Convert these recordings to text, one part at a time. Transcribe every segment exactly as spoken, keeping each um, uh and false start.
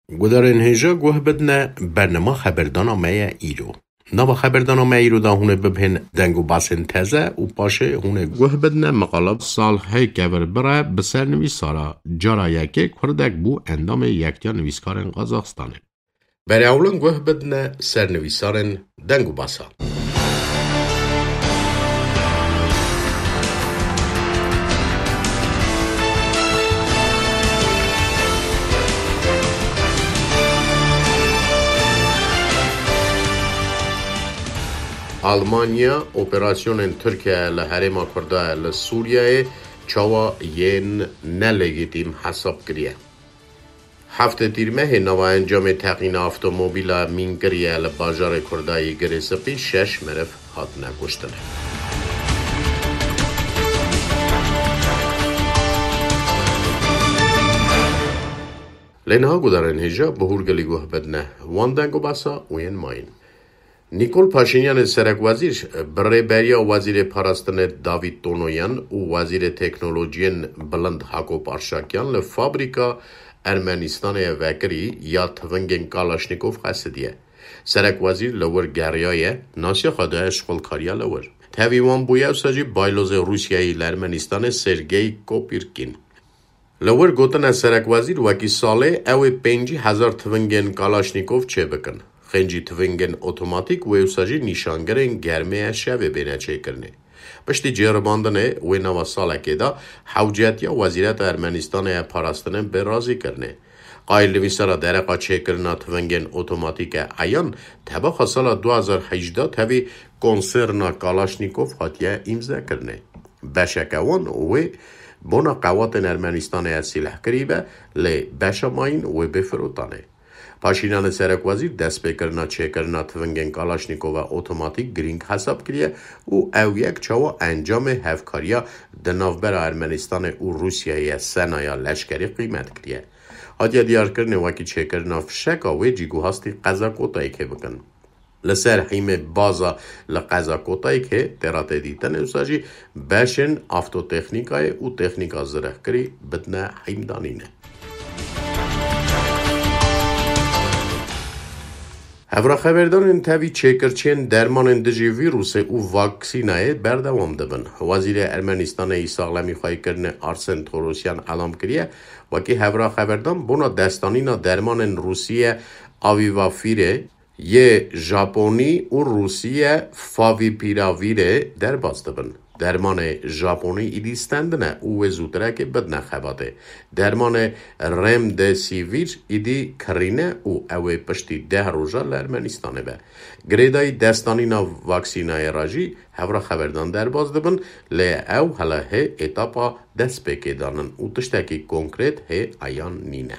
گذارن هجا گوه بدنه برنامه خبردانامه ایرو. نوا خبردانامه ایرو دا هونه ببهن دنگو باسن تزه و پاشه هونه گوه بدنه مقالب سال هی گور بره بسر نویسارا جارا یکی کردک بو اندام یکتیا نویسکارن قازاقستانه. بری اولن گوه بدنه سر نویسارن دنگو باسا. Almanya operasyonun Türkiye ile herima kurda ile Suriye çava yen ne legitim hesap kiriye. Hafte tirmeh nava encam taqin avtomobila min kiriye ile bajar kurdayı girisepi şeş meref hatne kuştene. Lenha gudaran hija buhurgali guh bedne wandango basa uyen mayin. Nikol Pashinyan Serak Wazir, Breberia Wazir Parastane David Tonoyan u Wazir Teknolojiyen Bland Hakop Arshakyan le fabrika Ermenistan'a vekri ya tvengen Kalashnikov khasediye. Serak Wazir lower Gariye nasya khada shqol kariya lower. Taviwan buya saji bayloze Rusya'yı Ermenistan'a Sergey Kopirkin. Lower gotan Serak Wazir waki sale ev penji hazar tvengen Kalashnikov çebekin. Խենջի թվենգեն օտոմատիկ վեուսաժի նիշանգրեն գերմեյա շավե բենաչե կրնե։ Պշտի ջերմանդն է ուենավա սալակեդա հավջատյա վազիրատ Ermenistan'a parastının berrazi կրնե։ Qayl visara dərəqa çə կրնա թվենգեն օտոմատիկ է ayan təbə xasala دو هزار و هجده təvi konserna Kalashnikov hatya imza կրնե։ Bəşəkəvan və bona qawatın Ermenistan'a silah qribə le bəşamayin və befrotanə։ Pashinyan Serak Wazir dest به کردن چه کردن تونگن کالاشنیکووا اتوماتیک گرینگ حساب کریه و او یک چوا انجام هفکاریا دنافبر ارمنستان و روسیه سنایا لشکری قیمت کریه. هدیه دیار کردن وکی چه کردن فشکا و جیگو هستی قضا کوتایی که بکن. لسر حیم بازا لقضا کوتایی که ترات دیتن اوساجی بشن افتو تکنیکای و تکنیکا زرخ کری بدنه حیم دانینه. Evra xeberdarên tevî çêkirçên dermanên dijî vîrusê û vaksînayê berdewam dibin. Wezîrê Ermenistanê Sağlamî Xwaykirinê Arsen Torosyan elam kiriye wekî hevra xeberdan bona destanîna dermanên Rûsîye Avivafîrê yê Japonî û Rûsîye Favipiravîrê derbas dibin. Dermanê Japonî îdîstendine û wê zûtireke bidne xebatê. Dermanê Remdesivir îdî kirîne û ew ê piştî deh roja li Ermenistanê be. Girêdayî destanîna vaksînayê ra jî hevra xeberdan derbas dibin lê ew hele hê etapa destpêkê danin û tiştekî konkrêt hê ayan nîne.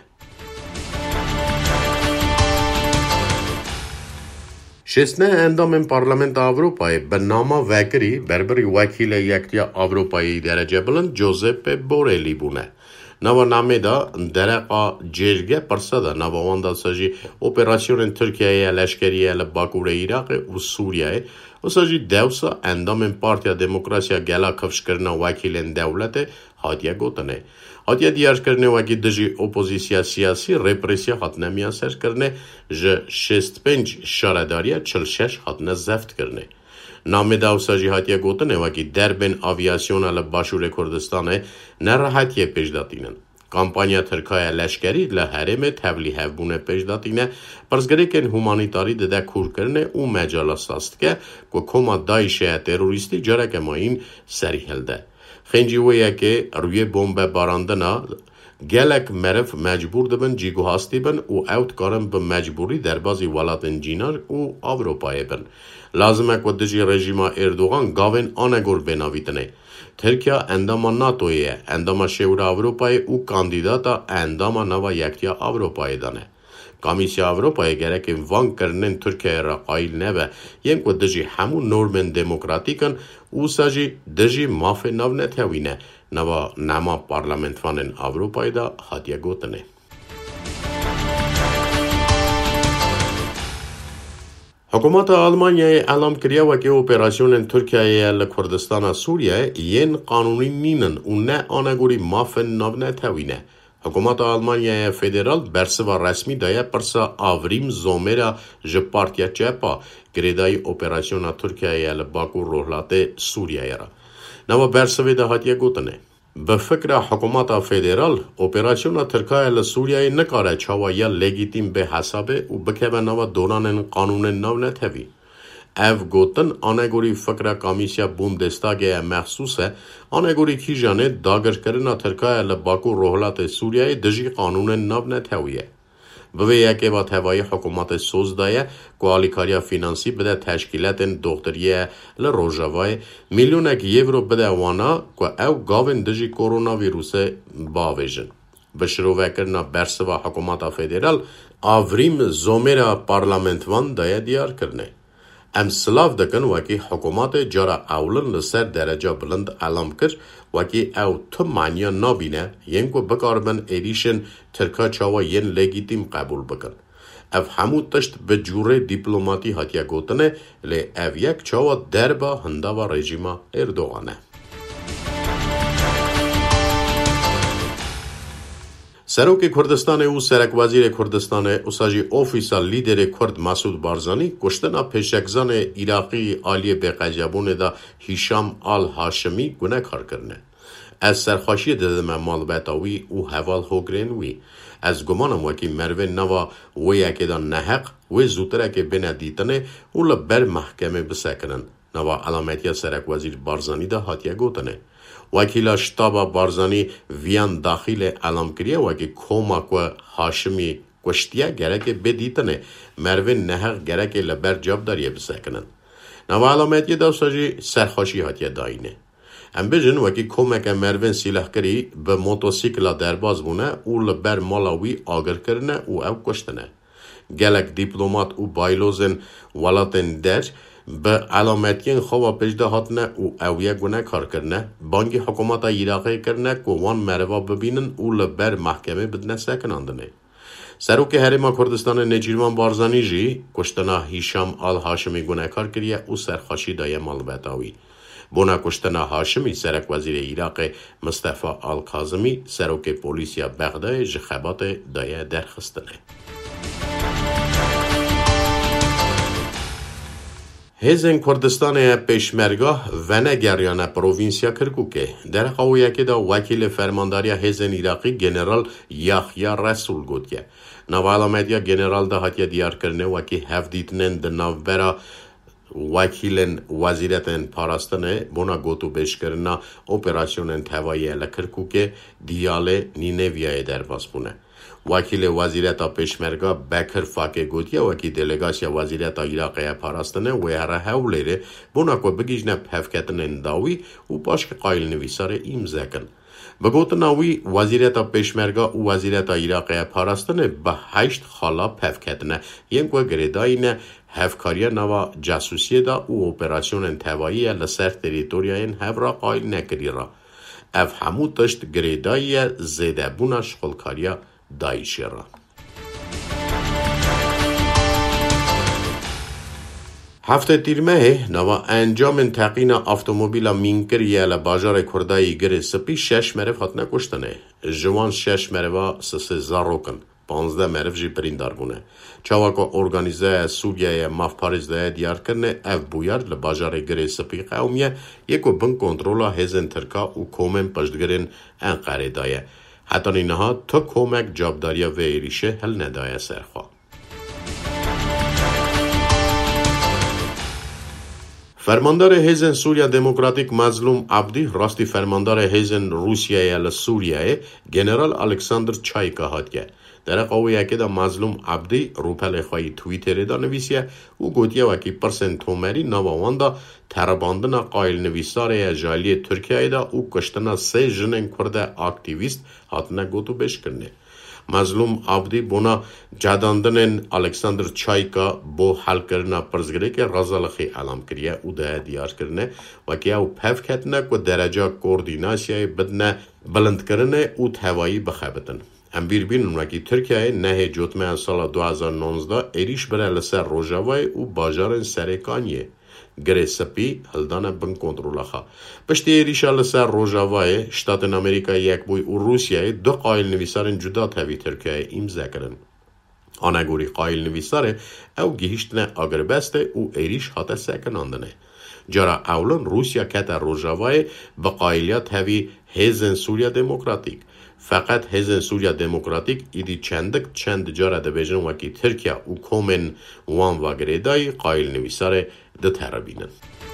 Şesne endamên Parlamenta Avrupayê bi nama vekirî berberî wekîlê Yektiya Avrupayê derece bilind Giuseppe Borrelli bûne. Nava namê da dereqa cêrge pirsa da nava wan da sajî operasyonên Tirkiyeyê leşkeriyê li Bakurê Iraqê û Sûriyeyê wisa jî dewsa endamên Partiya Demokrasiya Gela kifşkirina wekîlên dewletê hatiye gotinê. Hatiye diyarkirinê wekî dijî opozîsya siyasî represiya hatine miyanserkirinê ji şêst pênc şaredariya çil şeş hatine zeft kirinê. Namê da wisa jî hatiye gotinê wekî derbên avyasyona li Başûrê Kurdistanê nerahetiye pêşdatînin. Kampanya Tirkaya leşkerî li herêmê tevlî hevbûnê pêşdatîne pirsgirêkên humanîtarî dide kûrkirinê û mecala saz dike ku koma Daişê terorîstî careke mayîn serî hilde. Xenci wê yekê rûyê bombe barandina gelek merif mecbûr dibin cîguhastî bin û ew dikarin bi mecbûrî derbasî welatên cînar û Avrupayê bin. Lazim e ku dijî rejîma Erdogan gavên anegor bênavîtinê. Tirkiya endama NATOyê ye, endama Şêwra Avrupayê û kandîdata endama nava Yektiya Avrupayê dan e. Komîsya Avrupayê gerekên van kirinên Tirkiyeyê re qayîl nebe yên ku dijî hemû normên demokratîk in wisa jî dijî mafê nav netewîne nava nema parlamentvanên Avrupayê da hatiye gotinê. Hikûmeta Almanyayê elam kiriye wekî operasyonên Tirkiyeyê li Kurdistana Sûriyeyê yên qanûnî nînin û ne anegorî mafên nav netewîne. Հակոմատը Ալմանիայը ֆեդերալ բերսվա ռեսմի դայա պրսա ավրիմ զոմերա ժպարտյա ճեպա գրեդայի օպերացիոնա Թուրքիայի ալը Բաքու ռոհլատե Սուրիայարա։ Նավա բերսվե դա հատյա գոտն է։ Բֆկրա հակոմատա ֆեդերալ օպերացիոնա Թուրքիայի Սուրիայի նկարը չավայա լեգիտիմ բե հասաբե ու բքեվա նավա դոնանեն կանունեն նավնե թևի։ Ev gotin anegori fıkra komisya Bundestag'e mahsus e, anegori kijane dagırkırına Türkiye'yle Baku rohlat-e Suriye'yi dışı kanunen navne teviye. Ve yekeva tevayı hükümeti sozdaya, koalikarya finansi bide teşkilatın doktoriye le Rojavay, milyonek euro bide vana, ko ev gavin dışı koronavirüse bavejin. Bişrovekirna berseva hükümeta federal, avrim zomera parlamentvan daya diyar kırne. Em slav dikin wekî hikûmetê cara ewlin li ser dereca bilind elam kir wekî ew tim maniya nabîne yên ku bikaribin êrîşên Tirka çawa yên legîtîm qebûl bikin. Ev hemû tişt bi cûrê dîplomatî hatiye gotinê lê ev yek çawa derba hindava rejîma Erdogan e. Serokê Kurdistanê û Serekwezîrê Kurdistanê usajî ofîsa lîderê Kurd Mesûd Barzanî kuştina pêşekzanê Iraqî aliyê bêqecebûnê da Hîşam al-Haşimî gunekar kirine. Ez serxweşiyê didim me malbeta wî û heval hogrên wî. Ez gumanim wekî mervên nava wê yekê da neheq wê zûtirekê bêne dîtinê û li ber mehkemê bisekinin. Nava elametiya Serekwezîr Barzanî da hatiye gotinê. Wakila Ştaba Barzanî viyan daxilê elam kiriye wekî koma ku Haşimî kuştiye gerekê bêdîtinê mervên neheq gerekê li ber cevdariye bisekinin. Nava elametiye dewsa jî serxweşî hatiye dayînê. Em bijin wekî komeke mervên sîlehkirî bi motosîkla derbas bûne û li ber mala wî agir kirine û ew kuştine. Gelek dîplomat û baylozên welatên der bi elametiyen xwe pêş de hatine û ew yek gunekar kirine, bangî hikûmeta Iraqê kirine ku wan merva bibînin û li ber mehkemê bidine sekinandinê. Serokê Herêma Kurdistanê Necîrvan Barzanî jî kuştina Hîşam al-Haşimî gunekar kiriye û serxweşî daye malbeta wî. Bona kuştina Haşimî Serekwezîrê Iraqê Mustefa al-Kazimî serokê polîsiya Bexdayê ji xebatê daye derxistinê. Hêzên Kurdistanê pêşmergah venegeriyane provinsiya Kirkûkê derxewiyekê da wekîlê fermandariya Hêzên Iraqî General Yahya Resûl gotiye. Nava elametiya general da hatiye diyarkirinê wekî hevdîtinên di navbera wekîlên wezîretên parastinê bona gotûbêjkirina operasyonên tevayî li Kirkûkê Diyalê Nîneviyayê derbas bûne. Wakîlê Wezîreta Pêşmerga Bekir Fakê gotiye wekî delegasiya Wezîreta Iraqê parastinê wê here Hewlêrê bona ku bigîjne pevketinên dawî û paşkî qayîlnivîsarê îmzekin. Bi gotina wî Wezîreta Pêşmerga û Wezîreta Iraqê parastinê bi heşt xala pevketine yên ku girêdayîne hevkariya nava casusiyê da û operasyonên tevayî li ser terîtoryayên hevra qayîl nekirîra. Ev hemû tişt girêdayiye zêdebûna şixulkariya Daişê ra. Heftê tîrmehê nava encamên teqîna avtomobîla mînkirî li bajarê Kurdayî girê spî şeş meriv hatine kuştinê. Ji wan şeş meriva sisê zarokin, panzdeh meriv jî birîndar bûne. Çawa ku Organîzeya Sûriyeyê mafparêz daye diyarkirinê ev bûyar li bajarê girê spî qewmiye yê ku bin kontrola hêzên Tirka û komên piştgirên Enqerê daye. Hetanî niha tu komek cavdariya vê êrîşê hil nedaye serxwe. Fermandarê Hêzên Sûriya Demokratîk Mezlûm Abdî rastî fermandarê Hêzên Rûsyayê li Sûriyayê General Alexander Çayka hatiye. Derexewiyekê de Mezlûm Abdî rûpelê xwe yî Twitterê da nivîsiye û gotiye wekî pirsên tomerî nava wan da terebandina qayîlnivîsarê ji aliyê Tirkiyeyê da û kuştina sê jinên Kurd aktivîst hatine gotûbêjkirinê. Mezlûm Abdî bona cedandinên Alexander Çayka bo helkirina pirsgirêkê Razalixê elam kiriye û daye diyarkirinê wekî ew pevketine ku dereca koordînasyayê bidine bilindkirinê û tevayî bixebitin. Em bîrbînin wekî Tirkiyeyê nehê cotmeya sala du hezar nonzdeh êrîş bire li ser Rojavayê û bajarên Serêkaniyê. گرسپی هلدانه بن کنترل خا پشتی ریشال سر روجاوای شتاتن امریکا یک بوی و روسیای دو قایل نویسارن جدا تاوی ترکیه امضا کردن. آنگوری قایل نویساره او گیشتنه آگربسته او ایریش هاته سکناندنه. جرا اولن روسیا کتا روجاوای به قایلیات هاوی هیزن سوریا دموکراتیک. فقط هیزن سوریا دموکراتیک ایدی چندک چند جارا ده بیجن وکی ترکیه و کومن وان و گریدای قایل نویساره ده ترابینن.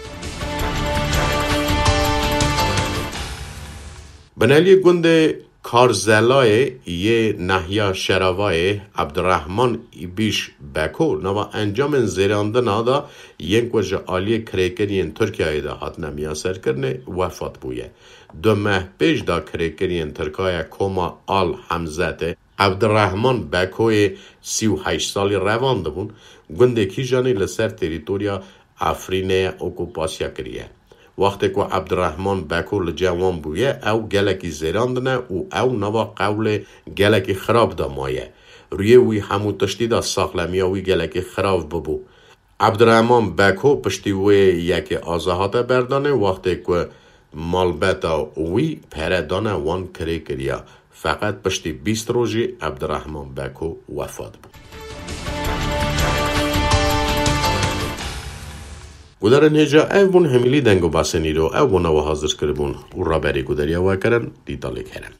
بنالی گنده کارزلای یه نحیا شراوای عبدالرحمن بیش بکو نوا انجام زیراندن آدا ینک وجه آلی کریکرین ترکیه ده هات نمیا سر کرنه وفات بویه. دو ماه پیش دا کریکرین ترکیه کوما آل حمزت عبدالرحمن بکوی سی و هشت سالی روانده بون گنده کی جانی لسر تریتوریا افرینه اوکوپاسیا کریه. وقتی که عبدالرحمن بکو لجوان بویه او گلکی زیراندنه و او نوا قول گلکی خراب دا مایه. روی وی همو تشتی دا ساقلمی وی گلکی خراب ببو. عبدالرحمن بکو پشتی وی یکی آزاهات بردانه وقتی که مالبتا وی پردانه وان کری کریا. فقط پشتی بیست روزی عبدالرحمن بکو وفات بود. گودارن هجا او بون همیلی دنگو باسنی رو او بون و حاضر کربون و را بری گوداریا و کرن دیتالی کرن.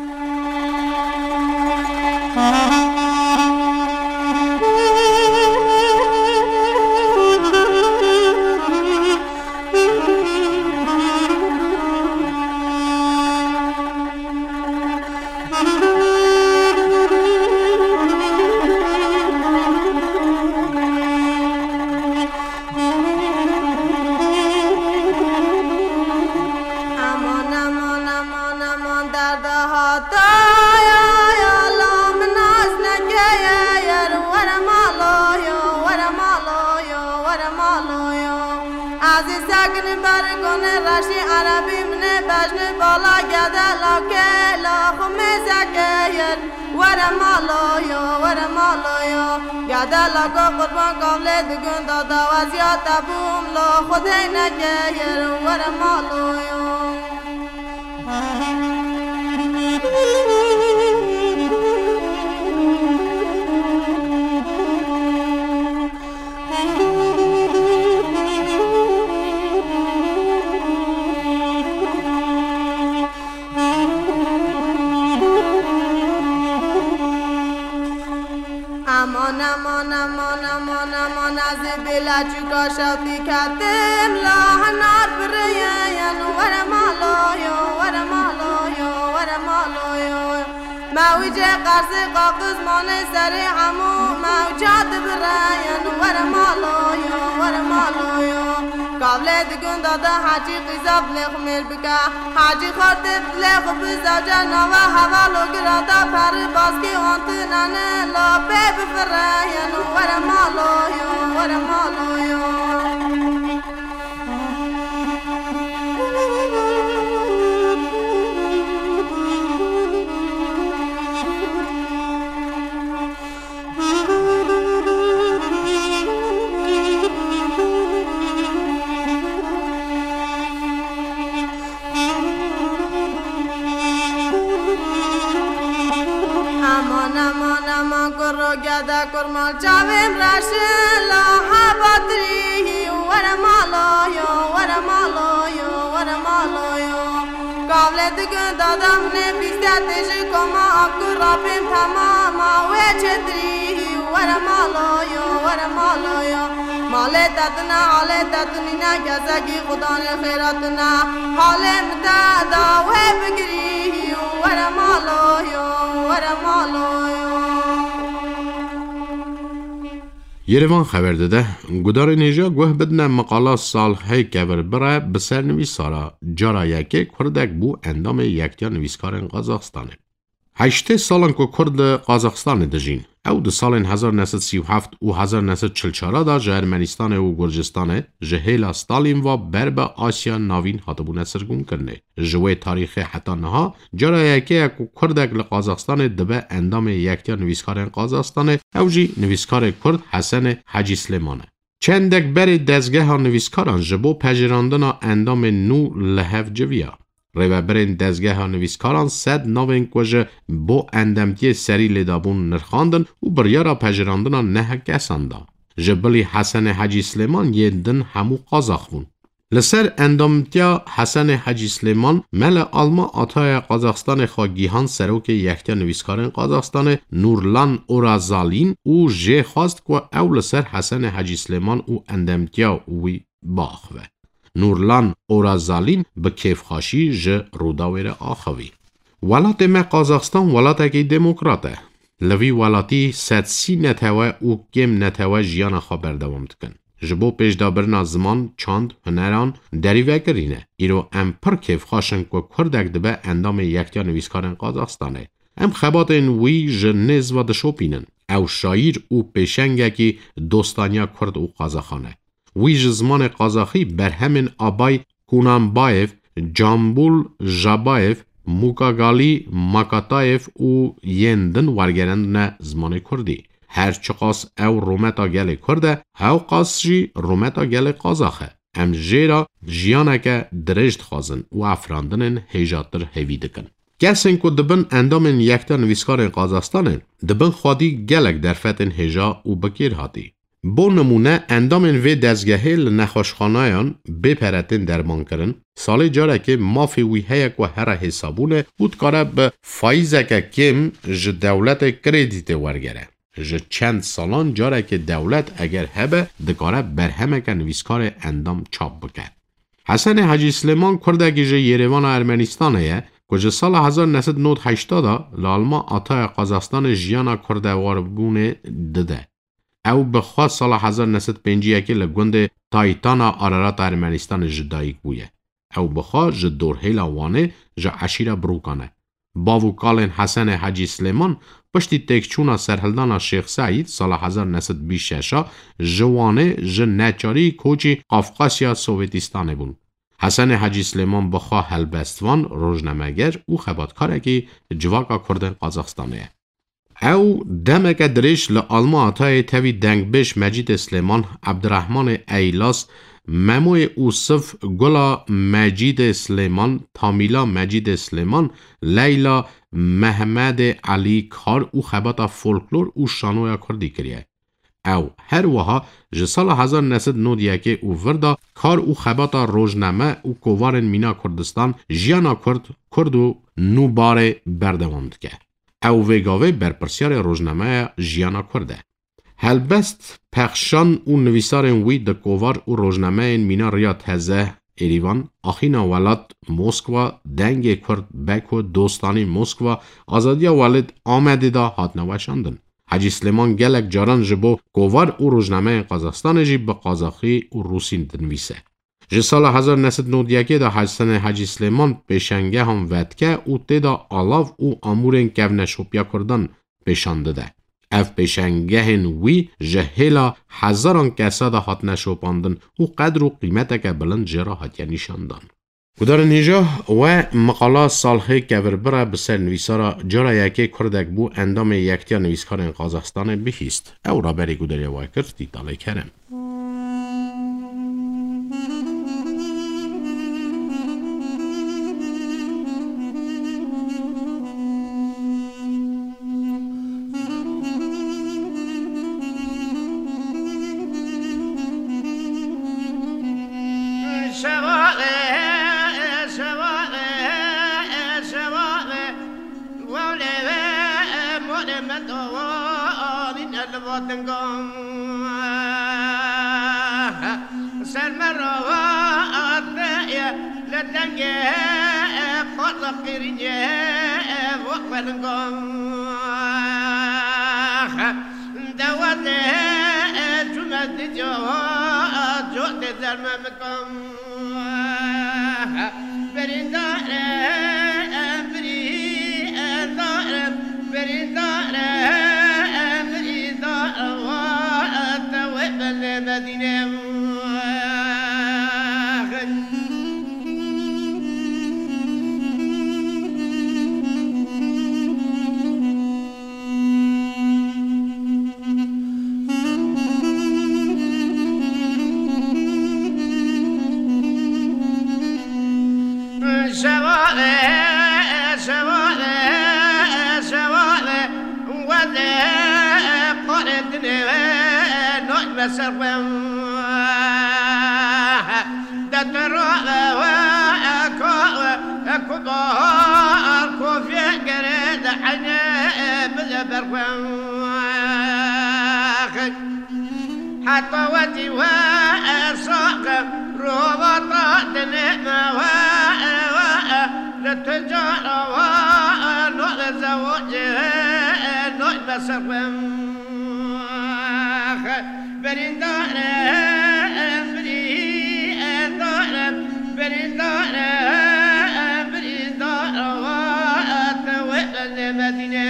حاجی خاطب لخ بزاجا نوا حوالو گرادا پر باسکی آنتنانه لا بیب فراین ور مالو یو ور مالو یو kurmal chavim rashin la habatri wara maloyo wara maloyo wara maloyo kavle digun dadam ne bistatesh koma akurabim tamama we chetri wara maloyo wara maloyo male tatna ale tatnina gazagi khuda ne khairatna halem dada we bigri wara maloyo wara maloyo یروان خبر داده گودار نیجا گوه بدن مقاله سال های کبر برای بسر نویسارا جارا یکی کردک بو اندام یکتیا نویسکارن قازاقستانه. هشته سالن که کرد قازاقستان دجین او ده سالن هزار و نهصد و سی و هفت و هزار و نهصد و چهل و چهار دا جه ارمنستان و گرجستان جهیلا ستالین و برب آسیا ناوین هاتبونه سرگون کرنه. جوه تاریخ حتی نها جارا یکی اکو کردک لقازاقستان دبه اندام یکتیا نویسکارن قازاقستانه او جی نویسکار کرد حسن حاجی سلیمانه. چندک بر دزگه ها نویسکاران جبو پجراندنا اندام نو لحف جویا. ریو برین دزگه ها نویسکاران سد نوین کجه بو اندامتی سری لدابون نرخاندن و بریارا پجراندنا نه کساندا. جبلی حسن حاجی سلیمان یندن همو قازاق بون. لسر اندامتیا حسن حاجی سلیمان مل آلما آتای قازاقستان خواگیهان سروک یکتیا نویسکارن قازاقستان نورلان اورازالین او جه خواست که او لسر حسن حاجی سلیمان او اندامتیا وی باخوه. نورلان اورازالین به کیف خاشی جه روداویر آخوی. ولات ما قازاقستان ولات که دموکراته. لوی ولاتی ستسی نتوه او کم نتوه جیان خبر دوام دکن. جبو پیش دابرنا زمان چاند هنران دریوه کرینه. ایرو ام پر کیف خاشن که کردک دبه اندام یکتیا نویسکارن قازاقستانه. ام خبات این وی جنز و دشوپینن. او شایر او پیشنگه که دوستانیا کرد او قازاخانه. وی زمان قازاخی بر همین آبای کونانبایف، جامبول جابایف، موکاگالی ماکاتایف او یندن ورگرند نه زمان کردی. هر چقاس او رومتا گل کرده، هاو قاس جی رومتا گل قازاخه. ام جیرا جیانه که درشت خازن و افراندنن هیجاتر هیوی دکن. کسین که دبن اندامن یکتا نویسکار قازاقستانن، دبن خودی گلک در فتن هیجا و بکیر هاتی. بو نمونه اندامن وی دزگهه لنخوشخانایان بپرتن درمان کرن سال جاره که مافی وی هیک و هر حسابونه بود کاره به فایزه که کم ج دولت کردیت ورگره. ج چند سالان جاره که دولت اگر هبه دکاره برهمه که نویسکار اندام چاپ بکن. حسن حاجی سلیمان کرده که ج یریوان ارمنستانه که سال هزار و نهصد و نود و هشت لالما آتای قازاقستان جیانا کرده واربونه دده. او بخوا سال هزار و نهصد و پنجاه و یک لگوند تایتانا آرارات ارمنستان جدایک بویه. او بخوا جدور هیلا وانه جا عشیره بروکانه. باو کالن حسن حاجی سلیمان پشتی تکچونا سرهلدانا شیخ سعید سال هزار و نهصد و بیست و شش جوانه ج نچاری کوچی قفقاسیا سوویتستانه بون. حسن حاجی سلیمان بخوا هلبستوان روزنامه‌گر او خبرکاره که جواکا کردن قازاقستانه. او دمک درش لآلما آتای تاوی دنگبش مجید سلیمان عبدالرحمن ایلاس مموی اوصف گلا مجید سلیمان تامیلا مجید سلیمان لیلا محمد علی کار او خباتا فولکلور او شانویا کردی کریه. او هر وها جسال هزار و نهصد و نود و یک او وردا کار او خباتا روزنامه او کووارن مینا کردستان جیانا کرد کرد و نو باره بردواند که. او ویگاوی بر پرسیار روزنامه جیانا کرده. هلبست پخشان او نویسارن وی د کووار او روزنامه مینا ریا تزه ایریوان آخینا ولات موسکوا دنگ کرد بکو دوستانی موسکوا آزادیا ولد آمده دا هات نوشاندن. حاجی سلیمان گلک جاران جبو کووار او روزنامه قازاقستان جی به قازاقی او روسی دنویسه. جه سال هزار و نهصد و نود و یک دا حسن حاجی سلیمان پیشنگه هم ودکه او تیدا آلاف او امورن کونشوپیا کردن پیشانده ده. اف پیشنگه وی جهیلا هزاران کسا دا هات نشوپاندن او قدر و قیمت که بلند جرا هات نشاندن. کدار نیجا و مقاله سالخه که وربره بسر نویسارا جارا یکی کردک بو اندام یکتیا نویسکار قازاقستان بهیست. او را بری کداری وای کرد دیتاله کرم. بسرم دترا كدار كوفي قرد حنب برم حتى ودي وساق روضة دنيا للتجارة ونوع الزواج نوع بسرم برندار برندار برندار برندار وتولى المدينة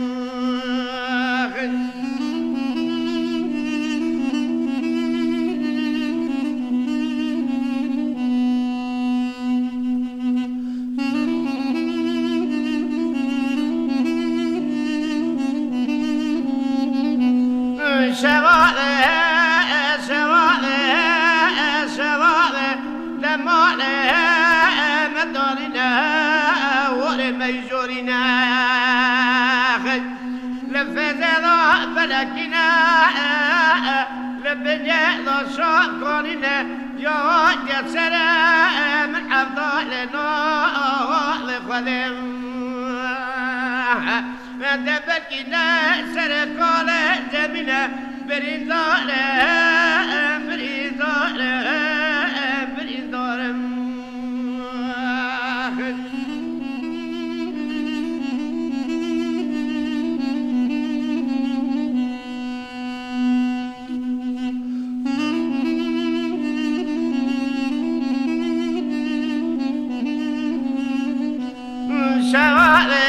شواله شواله شواله دمانه مدارنا ورميجورنا لفزنا بلكنا لبنينا شاكرنا يا جسر من أفضلنا لخلم دبكنا سرقال جميلة بريدار بريدار بريدار شواله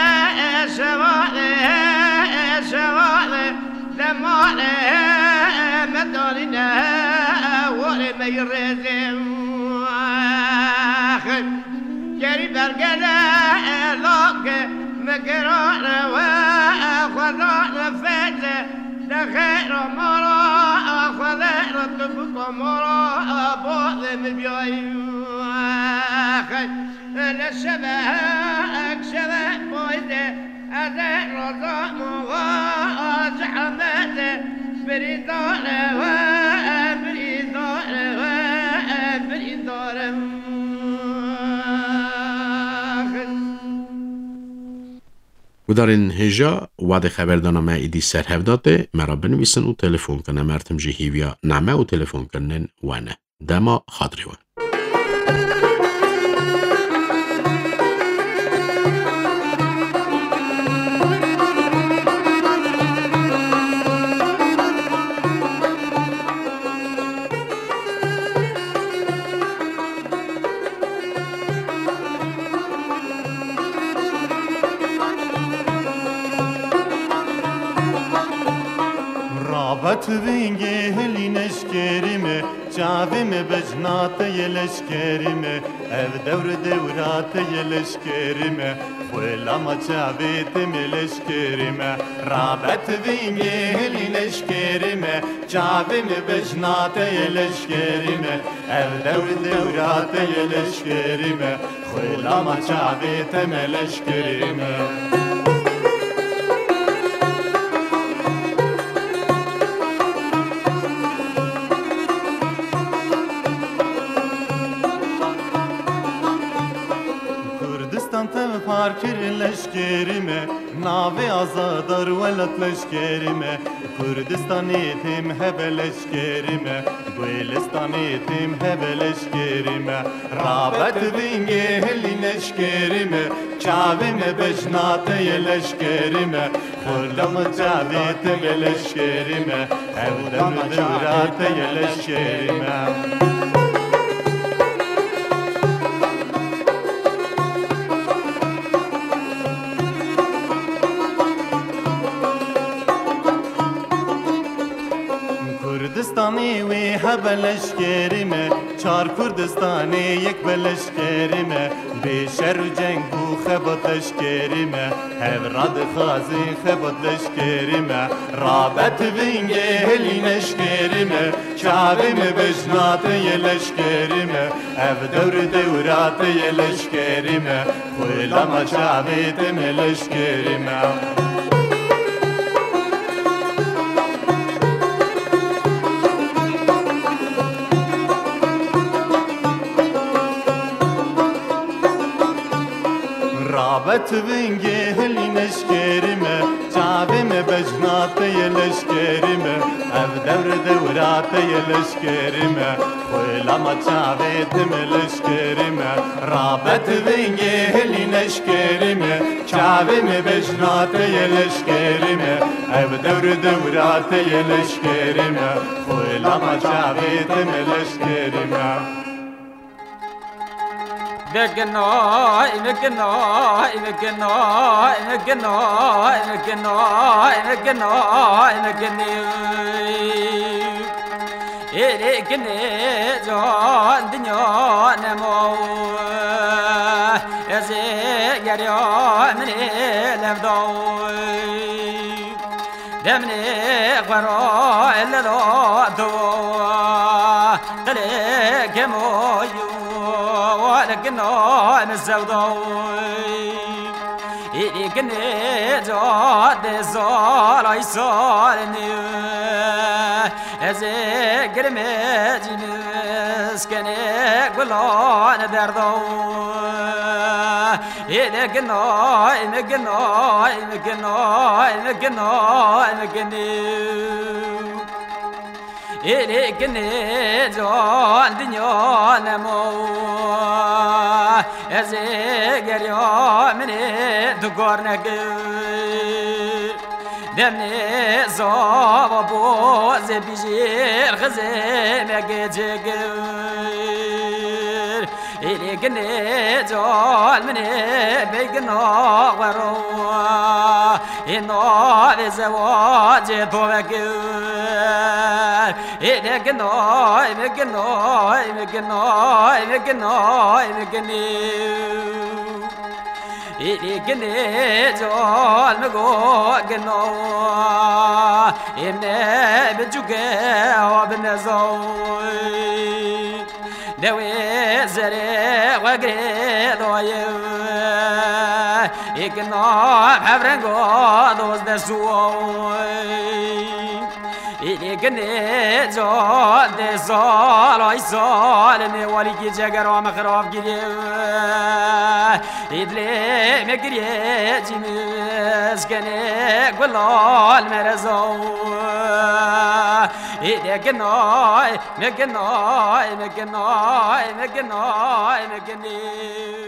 شواله شواله دمانه مدارنا ورميرزم جري برقنا لوك مقران وخذان فجة لخير مرا خذير تبقى مرا بعض مبيعين للشباك شباك بويدة أذن رضا مواج حمادة بريدارة وبريدارة وبريدارة و در این هجا وعد خبردانم ایدی سرهف داده مرا بنویسن و تلفن کنه مرتم جهیویا نعمه و تلفن کنن وانه دما خاطری وان رابط وینگه هلی نشکریم چاویم بجنات یلشکریم اف دور دورات یلشکریم ولا ما چاویت ملشکریم رابط وینگه هلی نشکریم چاویم بجنات یلشکریم اف دور دورات یلشکریم ولا ما چاویت ملشکریم Parkir leşkerime, nave azadar velat leşkerime, Kurdistan etim hebe leşkerime, Gülistan etim hebe leşkerime, Rabet vinge heli leşkerime, Çavime beşnate leşkerime, Kurdamı çavite leşkerime, Evdamı durate leşkerime. Kurdistani ve hebeleş kerime, çar Kurdistani yek beleş kerime, beşer cenk bu hebateş kerime, hevrad khazi hebateş kerime, rabet vinge helineş kerime, çavime beşnate yeleş kerime, ev devr devrate yeleş kerime, kuylama çavite meleş kerime. رابط وینگه هلی نشکرمه چاوم بجنات یلشکرمه اف دور دورات یلشکرمه خویلا ما چاوت ملشکرمه رابط وینگه هلی نشکرمه چاوم بجنات یلشکرمه اف دور دورات یلشکرمه خویلا ما چاوت ملشکرمه مكناي مكناي مكناي مكناي مكناي مكناي مكناي إليكني جان دنيا نمو يزيق يوم من الأفضل دمني قرأ إلا ذو قليك مويو ولكنه الزودوي إليكني جاد الزال يسالني أزيك رمجي مسكني قلان دردو إليكني مكناي مكناي مكناي مكناي إليكني جان دنيا نمو أزيق اليوم مني تقرنك دمني صاب بوز بيجير خزيمك جيجر إليكني جان مني بيقنا غروا إنو بزواج توبكر إليكني مكناي مكناي مكناي مكناي إليكني جال مقوقنو إمني بجوكي وبنزوي دوي زريق وقري ضويو إكنا بحفرنقو دوز دسوي إليكني جال دي صال وي صالني وليكي جاقر ومخراف قريو إدلي مقري جمسكني قلال مرزو إليكني مكناي مكناي مكناي مكناي مكناي